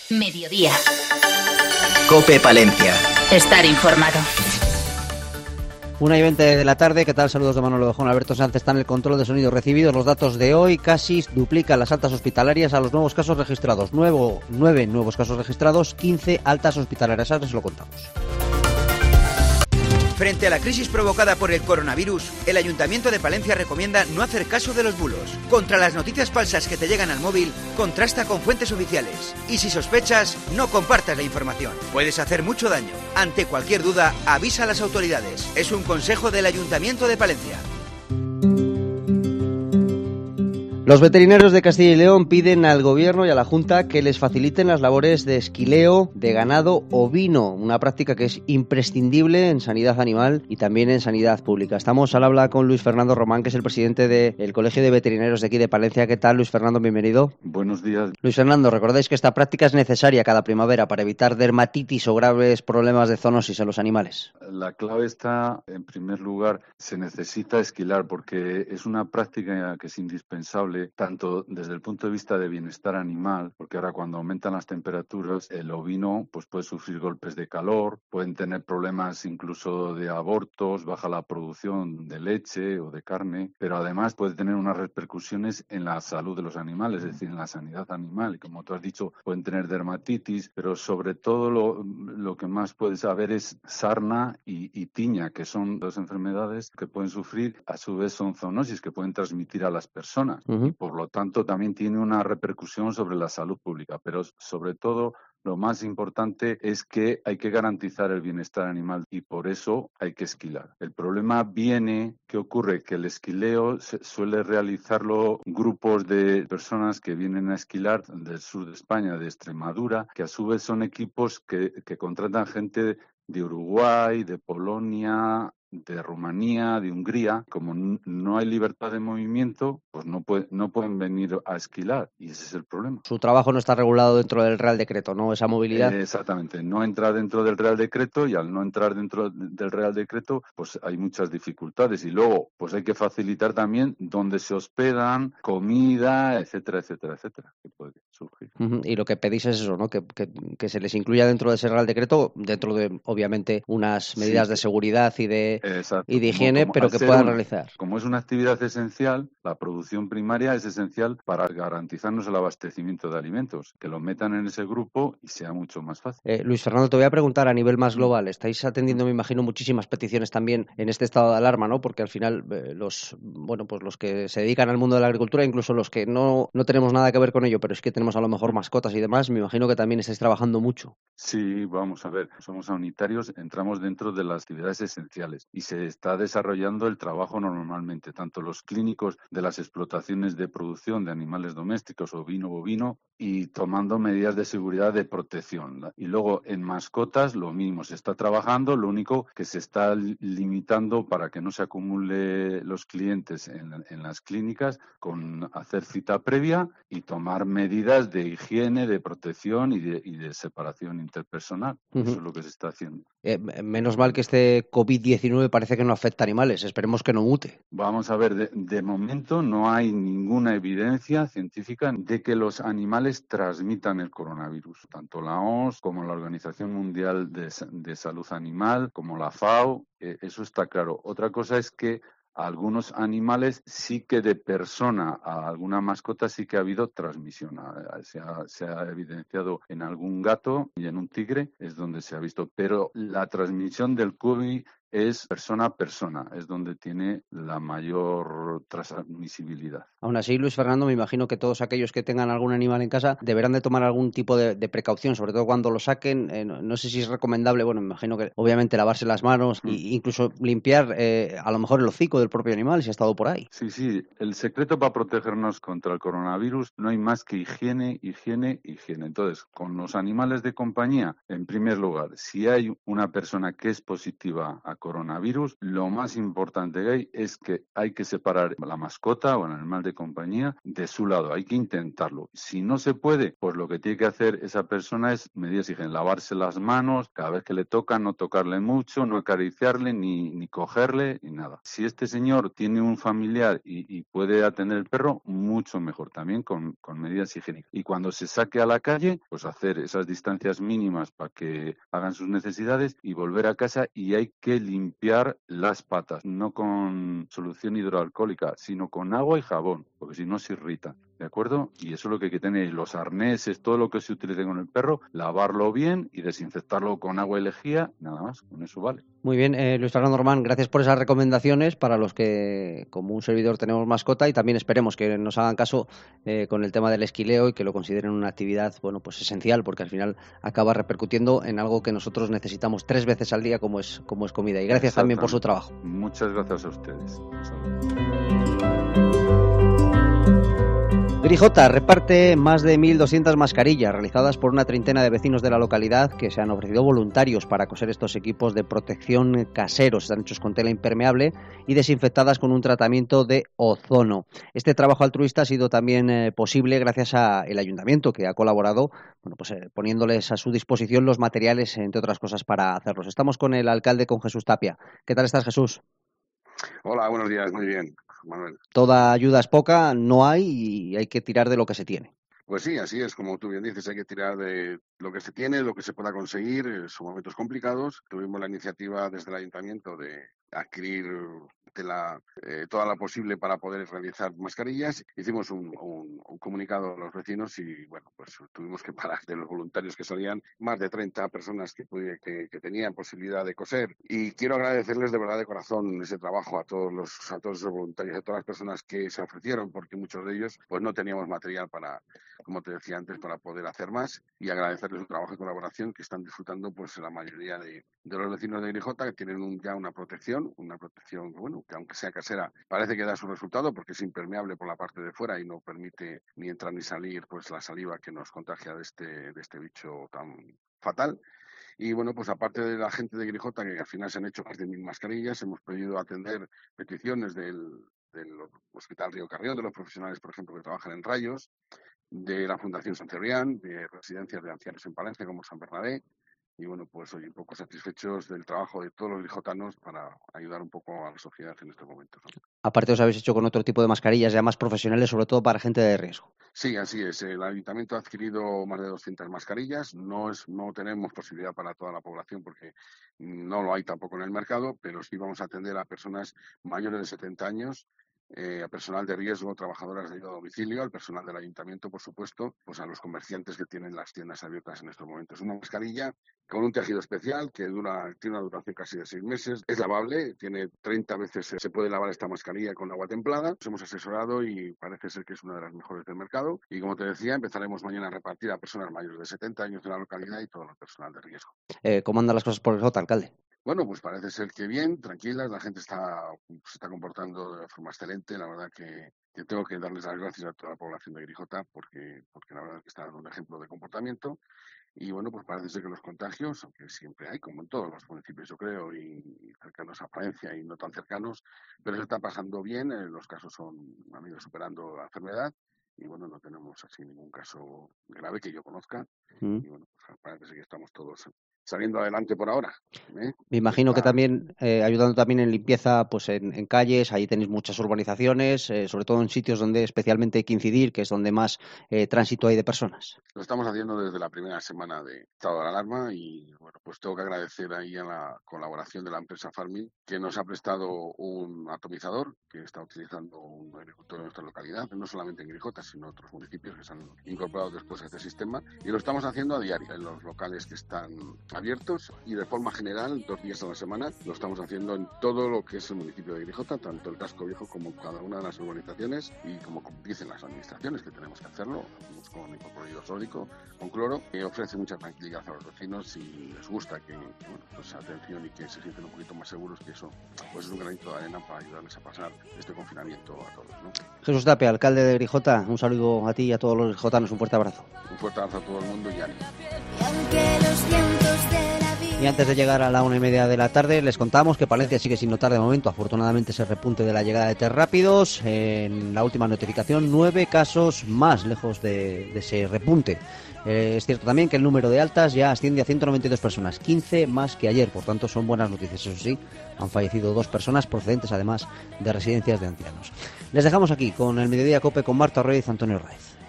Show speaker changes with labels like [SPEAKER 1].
[SPEAKER 1] Mediodía.
[SPEAKER 2] COPE Palencia.
[SPEAKER 1] Estar informado.
[SPEAKER 3] 1:20 de la tarde, ¿qué tal? Saludos de Manolo Bejón. Alberto Sánchez está en el control de sonido. Recibidos los datos de hoy, casi duplican las altas hospitalarias a los nuevos casos registrados. 9 nuevos casos registrados, 15 altas hospitalarias. Ahora se lo contamos.
[SPEAKER 2] Frente a la crisis provocada por el coronavirus, el Ayuntamiento de Palencia recomienda no hacer caso de los bulos. Contra las noticias falsas que te llegan al móvil, contrasta con fuentes oficiales. Y si sospechas, no compartas la información. Puedes hacer mucho daño. Ante cualquier duda, avisa a las autoridades. Es un consejo del Ayuntamiento de Palencia.
[SPEAKER 3] Los veterinarios de Castilla y León piden al Gobierno y a la Junta que les faciliten las labores de esquileo de ganado ovino, una práctica que es imprescindible en sanidad animal y también en sanidad pública. Estamos al habla con Luis Fernando Román, que es el presidente del Colegio de Veterinarios de aquí de Palencia. ¿Qué tal, Luis Fernando? Bienvenido.
[SPEAKER 4] Buenos días.
[SPEAKER 3] Luis Fernando, recordáis que esta práctica es necesaria cada primavera para evitar dermatitis o graves problemas de zoonosis en los animales.
[SPEAKER 4] La clave está, en primer lugar, se necesita esquilar porque es una práctica que es indispensable tanto desde el punto de vista de bienestar animal, porque ahora cuando aumentan las temperaturas, el ovino pues puede sufrir golpes de calor, pueden tener problemas incluso de abortos, baja la producción de leche o de carne, pero además puede tener unas repercusiones en la salud de los animales, es decir, en la sanidad animal. Y como tú has dicho, pueden tener dermatitis, pero sobre todo lo que más puedes haber es sarna y tiña, que son dos enfermedades que pueden sufrir, a su vez son zoonosis que pueden transmitir a las personas. Y por lo tanto también tiene una repercusión sobre la salud pública, pero sobre todo lo más importante es que hay que garantizar el bienestar animal y por eso hay que esquilar. El problema viene, ¿qué ocurre? Que el esquileo suele realizarlo grupos de personas que vienen a esquilar del sur de España, de Extremadura, que a su vez son equipos que contratan gente de Uruguay, de Polonia, de Rumanía, de Hungría. Como no hay libertad de movimiento, pues no pueden venir a esquilar y ese es el problema.
[SPEAKER 3] Su trabajo no está regulado dentro del Real Decreto, ¿no? Esa movilidad.
[SPEAKER 4] Exactamente, no entra dentro del Real Decreto y al no entrar dentro del Real Decreto, pues hay muchas dificultades y luego pues hay que facilitar también dónde se hospedan, comida, etcétera, etcétera, etcétera, que puede surgir.
[SPEAKER 3] Y lo que pedís es eso, ¿no? Que se les incluya dentro de ese Real Decreto, dentro de, obviamente, unas medidas de seguridad y de higiene, pero que puedan realizar.
[SPEAKER 4] Como es una actividad esencial, la producción primaria es esencial para garantizarnos el abastecimiento de alimentos, que lo metan en ese grupo y sea mucho más fácil.
[SPEAKER 3] Luis Fernando, te voy a preguntar a nivel más global. Estáis atendiendo, me imagino, muchísimas peticiones también en este estado de alarma, ¿no? Porque al final los que se dedican al mundo de la agricultura, incluso los que no tenemos nada que ver con ello, pero es que tenemos a lo mejor mascotas y demás, me imagino que también estáis trabajando mucho.
[SPEAKER 4] Sí, vamos a ver, somos sanitarios, entramos dentro de las actividades esenciales y se está desarrollando el trabajo normalmente, tanto los clínicos de las explotaciones de producción de animales domésticos, ovino, bovino, y tomando medidas de seguridad de protección. Y luego en mascotas lo mismo, se está trabajando, lo único que se está limitando para que no se acumule los clientes en las clínicas con hacer cita previa y tomar medidas de higiene, de protección y de separación interpersonal. Eso es lo que se está haciendo.
[SPEAKER 3] Menos mal que este COVID-19 parece que no afecta a animales, esperemos que no mute.
[SPEAKER 4] Vamos a ver, de momento no hay ninguna evidencia científica de que los animales transmitan el coronavirus. Tanto la OMS como la Organización Mundial de Salud Animal, como la FAO, eso está claro. Otra cosa es que a algunos animales sí que de persona a alguna mascota sí que ha habido transmisión. Se ha evidenciado en algún gato y en un tigre, es donde se ha visto. Pero la transmisión del COVID es persona a persona, es donde tiene la mayor transmisibilidad.
[SPEAKER 3] Aún así, Luis Fernando, me imagino que todos aquellos que tengan algún animal en casa deberán de tomar algún tipo de precaución, sobre todo cuando lo saquen. No sé si es recomendable, me imagino que obviamente lavarse las manos e incluso limpiar a lo mejor el hocico del propio animal si ha estado por ahí.
[SPEAKER 4] Sí, el secreto para protegernos contra el coronavirus no hay más que higiene, higiene, higiene. Entonces, con los animales de compañía, en primer lugar, si hay una persona que es positiva a coronavirus, lo más importante que es que hay que separar la mascota o el animal de compañía de su lado, hay que intentarlo. Si no se puede, pues lo que tiene que hacer esa persona es medidas higiénicas, lavarse las manos, cada vez que le toca, no tocarle mucho, no acariciarle, ni cogerle, ni nada. Si este señor tiene un familiar y puede atender el perro, mucho mejor, también con medidas higiénicas. Y cuando se saque a la calle, pues hacer esas distancias mínimas para que hagan sus necesidades y volver a casa, y hay que limpiar las patas, no con solución hidroalcohólica, sino con agua y jabón, porque si no se irrita, ¿de acuerdo? Y eso es lo que hay que tener, los arneses, todo lo que se utilice con el perro, lavarlo bien y desinfectarlo con agua y lejía, nada más, con eso vale.
[SPEAKER 3] Muy bien, Luis Fernando Román, gracias por esas recomendaciones para los que, como un servidor, tenemos mascota, y también esperemos que nos hagan caso con el tema del esquileo y que lo consideren una actividad, bueno, pues esencial, porque al final acaba repercutiendo en algo que nosotros necesitamos 3 veces al día, como es comida. Y gracias también por su trabajo.
[SPEAKER 4] Muchas gracias a ustedes.
[SPEAKER 3] Grijota reparte más de 1.200 mascarillas realizadas por una treintena de vecinos de la localidad que se han ofrecido voluntarios para coser estos equipos de protección caseros. Están hechos con tela impermeable y desinfectadas con un tratamiento de ozono. Este trabajo altruista ha sido también posible gracias al ayuntamiento, que ha colaborado, bueno, pues poniéndoles a su disposición los materiales, entre otras cosas, para hacerlos. Estamos con el alcalde, con Jesús Tapia. ¿Qué tal estás, Jesús?
[SPEAKER 1] Hola, buenos días, muy bien, Manuel.
[SPEAKER 3] Toda ayuda es poca, no hay, y hay que tirar de lo que se tiene.
[SPEAKER 1] Pues sí, así es, como tú bien dices, hay que tirar de lo que se tiene, lo que se pueda conseguir. Son momentos complicados. Tuvimos la iniciativa desde el ayuntamiento de adquirir toda la posible para poder realizar mascarillas. Hicimos un comunicado a los vecinos y, bueno, pues tuvimos que parar de los voluntarios que salían, más de 30 personas que tenían posibilidad de coser. Y quiero agradecerles de verdad de corazón ese trabajo a todos los voluntarios, a todas las personas que se ofrecieron, porque muchos de ellos pues no teníamos material para, como te decía antes, para poder hacer más, y agradecerles su trabajo y colaboración que están disfrutando pues la mayoría de los vecinos de Grijota, que tienen ya una protección, bueno, que aunque sea casera, parece que da su resultado porque es impermeable por la parte de fuera y no permite ni entrar ni salir pues la saliva que nos contagia de este bicho tan fatal. Y bueno, pues aparte de la gente de Grijota, que al final se han hecho más de 1.000 mascarillas, hemos podido atender peticiones del Hospital Río Carrión, de los profesionales, por ejemplo, que trabajan en rayos, de la Fundación San Cebrián, de residencias de ancianos en Palencia como San Bernabé. Y bueno, pues hoy un poco satisfechos del trabajo de todos los grijotanos para ayudar un poco a la sociedad en estos momentos, ¿no?
[SPEAKER 3] Aparte os habéis hecho con otro tipo de mascarillas ya más profesionales, sobre todo para gente de riesgo.
[SPEAKER 1] Sí, así es. El ayuntamiento ha adquirido más de 200 mascarillas. No tenemos posibilidad para toda la población porque no lo hay tampoco en el mercado, pero sí vamos a atender a personas mayores de 70 años, a personal de riesgo, trabajadoras de ayuda a domicilio, al personal del ayuntamiento, por supuesto, pues a los comerciantes que tienen las tiendas abiertas en estos momentos. Una mascarilla con un tejido especial que tiene una duración casi de 6 meses, es lavable, tiene 30 veces, se puede lavar esta mascarilla con agua templada. Nos hemos asesorado y parece ser que es una de las mejores del mercado. Y como te decía, empezaremos mañana a repartir a personas mayores de 70 años de la localidad y todo el personal de riesgo.
[SPEAKER 3] ¿Cómo andan las cosas por Grijota, alcalde?
[SPEAKER 1] Bueno, pues parece ser que bien, tranquilas, la gente se está comportando de forma excelente. La verdad que tengo que darles las gracias a toda la población de Grijota porque la verdad es que está dando un ejemplo de comportamiento. Y bueno, pues parece ser que los contagios, aunque siempre hay, como en todos los municipios, yo creo, y cercanos a Palencia y no tan cercanos, pero se está pasando bien, los casos han ido superando la enfermedad. Y bueno, no tenemos así ningún caso grave que yo conozca. Y bueno, pues parece ser que estamos todos saliendo adelante por ahora.
[SPEAKER 3] Me imagino que también ayudando también en limpieza, pues en calles, ahí tenéis muchas urbanizaciones, sobre todo en sitios donde especialmente hay que incidir, que es donde más tránsito hay de personas.
[SPEAKER 1] Lo estamos haciendo desde la primera semana de estado de alarma y bueno, pues tengo que agradecer ahí a la colaboración de la empresa Farming, que nos ha prestado un atomizador que está utilizando un agricultor de nuestra localidad, no solamente en Grijota, sino en otros municipios que se han incorporado después a este sistema, y lo estamos haciendo a diario en los locales que están abiertos y de forma general 2 días a la semana. Lo estamos haciendo en todo lo que es el municipio de Grijota, tanto el casco viejo como cada una de las urbanizaciones, y como dicen las administraciones que tenemos que hacerlo, con hipoclorito sódico, con cloro, que ofrece mucha tranquilidad a los vecinos y les gusta que bueno, pues atención y que se sienten un poquito más seguros, que eso pues es un granito de arena para ayudarles a pasar este confinamiento a todos, ¿no?
[SPEAKER 3] Jesús Tapia, alcalde de Grijota, un saludo a ti y a todos los grijotanos, un fuerte abrazo.
[SPEAKER 1] Un fuerte abrazo a todo el mundo y ánimo.
[SPEAKER 3] Y antes de llegar a la 1:30 de la tarde, les contamos que Palencia sigue sin notar de momento, afortunadamente, ese repunte de la llegada de test rápidos. En la última notificación, 9 casos más lejos de ese repunte. Es cierto también que el número de altas ya asciende a 192 personas, 15 más que ayer, por tanto son buenas noticias. Eso sí, han fallecido 2 personas procedentes además de residencias de ancianos. Les dejamos aquí con el Mediodía COPE con Marta Ruiz y Antonio Raiz.